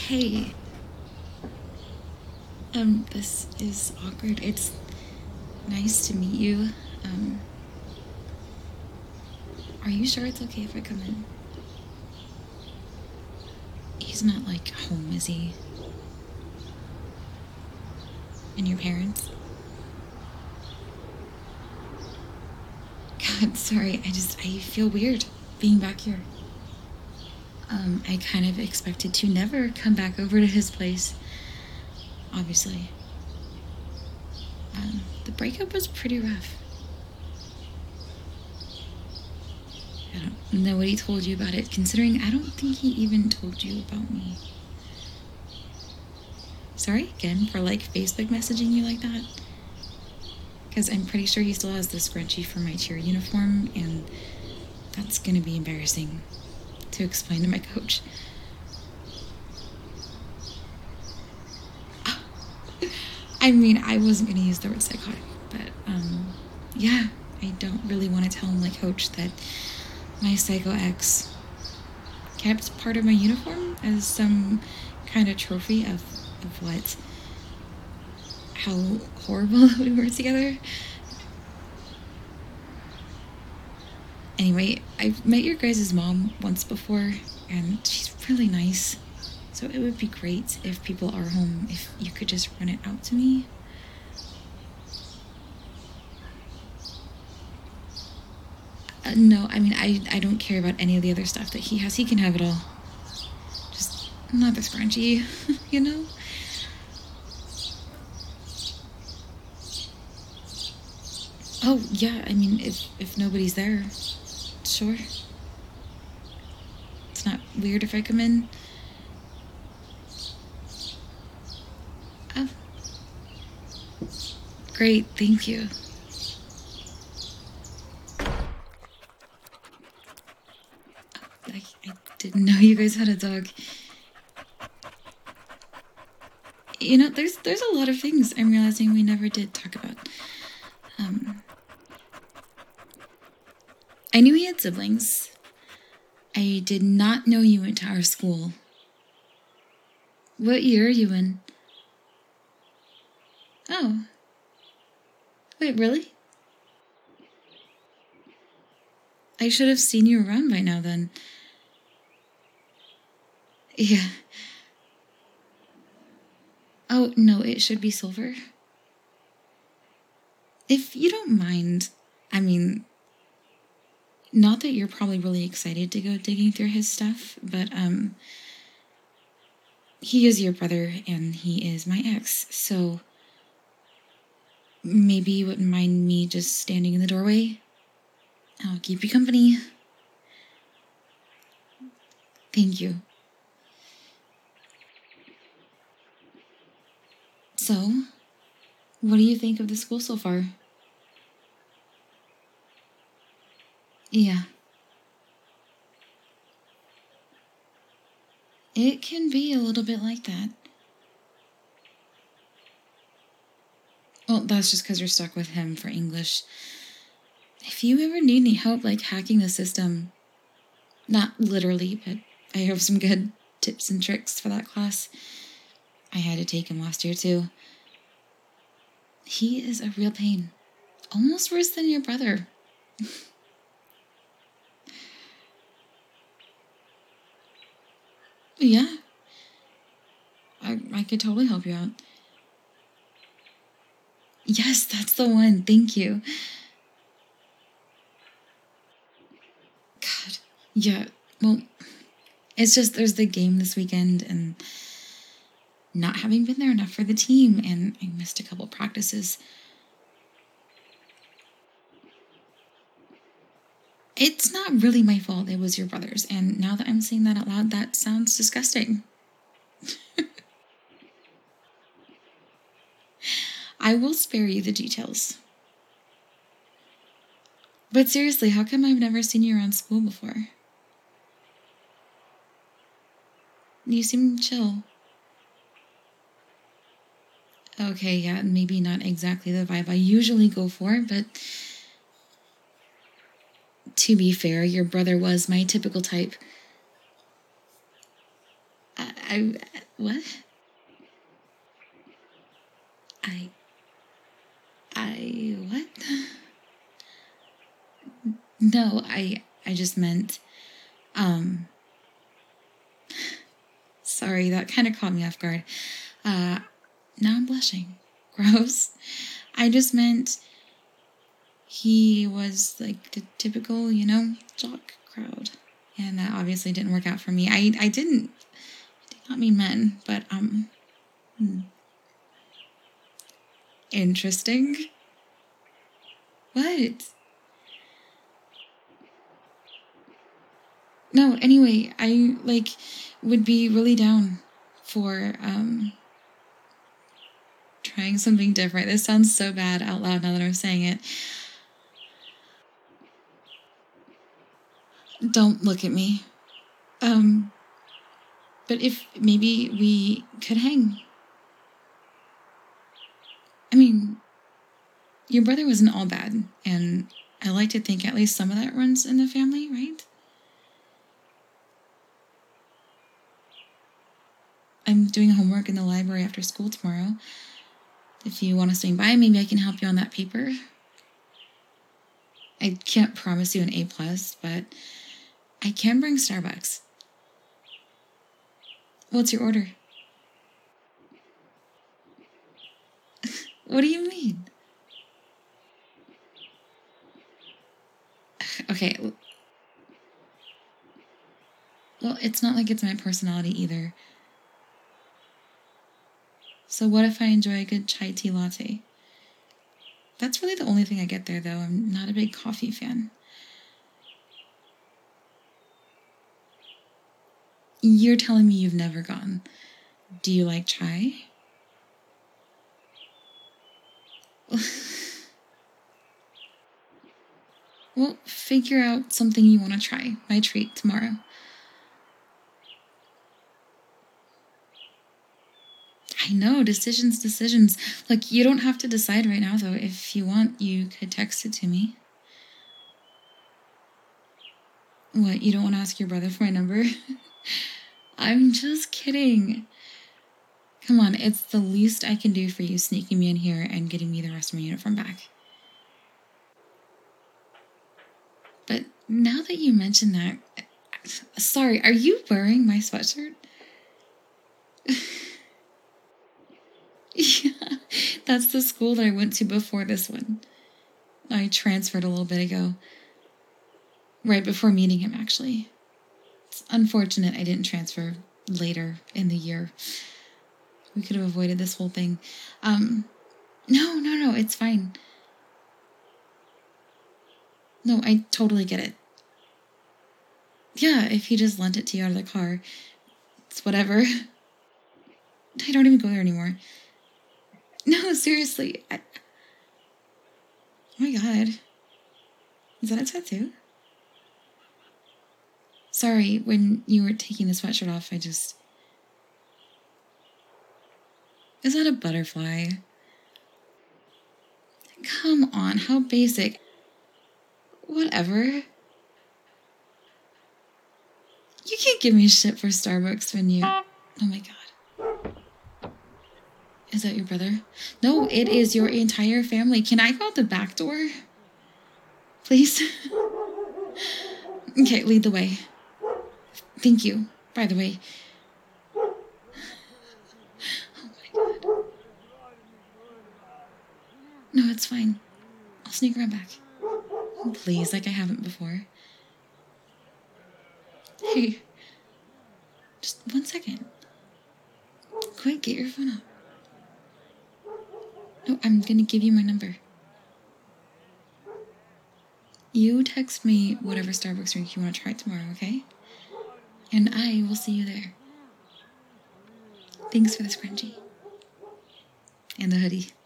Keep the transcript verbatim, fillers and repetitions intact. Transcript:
Hey, um, this is awkward. It's nice to meet you. Um, are you sure it's okay if I come in? He's not, like, home, is he? And your parents? God, sorry, I just, I feel weird being back here. Um, I kind of expected to never come back over to his place, obviously. Um, the breakup was pretty rough. I don't know what he told you about it, considering I don't think he even told you about me. Sorry again for, like, Facebook messaging you like that. Because I'm pretty sure he still has the scrunchie for my cheer uniform, and that's gonna be embarrassing to explain to my coach. I mean, I wasn't gonna use the word psychotic, but, um, yeah, I don't really want to tell my coach that my psycho ex kept part of my uniform as some kind of trophy of, of what? How horrible we were together. Anyway, I've met your guys' mom once before, and she's really nice. So it would be great if people are home, if you could just run it out to me. Uh, no, I mean, I, I don't care about any of the other stuff that he has. He can have it all. Just not the scrunchie, you know? Oh, yeah, I mean, if, if nobody's there, sure. It's not weird if I come in. Oh. Great, thank you. I, I didn't know you guys had a dog. You know, there's there's a lot of things I'm realizing we never did talk about. Um, I knew he had siblings. I did not know you went to our school. What year are you in? Oh. Wait, really? I should have seen you around by now then. Yeah. Oh, no, it should be silver. If you don't mind, I mean, not that you're probably really excited to go digging through his stuff, but, um, he is your brother and he is my ex, so maybe you wouldn't mind me just standing in the doorway? I'll keep you company. Thank you. So, what do you think of the school so far? Yeah. It can be a little bit like that. Well, that's just because you're stuck with him for English. If you ever need any help, like, hacking the system, not literally, but I have some good tips and tricks for that class. I had to take him last year, too. He is a real pain. Almost worse than your brother. Yeah. I, I could totally help you out. Yes, that's the one. Thank you. God. Yeah. Well, it's just there's the game this weekend and not having been there enough for the team, and I missed a couple practices. It's not really my fault. It was your brother's, and now that I'm saying that out loud, that sounds disgusting. I will spare you the details. But seriously, how come I've never seen you around school before? You seem chill. Okay, yeah, maybe not exactly the vibe I usually go for, but to be fair, your brother was my typical type. I, I What? I. I. What? No, I. I just meant. Um. Sorry, that kind of caught me off guard. Uh. Now I'm blushing. Gross. I just meant. He was like the typical, you know, jock crowd. And that obviously didn't work out for me. I, I didn't. I did not mean men, but, um. Hmm. Interesting. What? No, anyway, I, like, would be really down for, um, trying something different. This sounds so bad out loud now that I'm saying it. Don't look at me. Um, but if maybe we could hang. I mean, your brother wasn't all bad, and I like to think at least some of that runs in the family, right? I'm doing homework in the library after school tomorrow. If you want to swing by, maybe I can help you on that paper. I can't promise you an A plus, but I can bring Starbucks. What's your order? What do you mean? Okay. Well, it's not like it's my personality either. So what if I enjoy a good chai tea latte? That's really the only thing I get there, though. I'm not a big coffee fan. You're telling me you've never gone. Do you like chai? Well, figure out something you want to try. My treat tomorrow. I know, decisions, decisions. Look, you don't have to decide right now, though. If you want, you could text it to me. What, you don't want to ask your brother for my number? I'm just kidding. Come on, it's the least I can do for you sneaking me in here and getting me the rest of my uniform back. But now that you mention that... Sorry, are you wearing my sweatshirt? Yeah, that's the school that I went to before this one. I transferred a little bit ago. Right before meeting him, actually. It's unfortunate I didn't transfer later in the year. We could have avoided this whole thing. Um, no, no, no, it's fine. No, I totally get it. Yeah, if he just lent it to you out of the car, it's whatever. I don't even go there anymore. No, seriously. I... Oh my god. Is that a tattoo? Sorry, when you were taking the sweatshirt off, I just... Is that a butterfly? Come on, how basic. Whatever. You can't give me shit for Starbucks when you... Oh my god. Is that your brother? No, it is your entire family. Can I go out the back door? Please? Okay, lead the way. Thank you, by the way. Oh my god. No, it's fine. I'll sneak around back. Please, like I haven't before. Hey. Just one second. Quick, get your phone up. No, I'm gonna give you my number. You text me whatever Starbucks drink you want to try tomorrow, okay? And I will see you there. Thanks for the scrunchie. And the hoodie.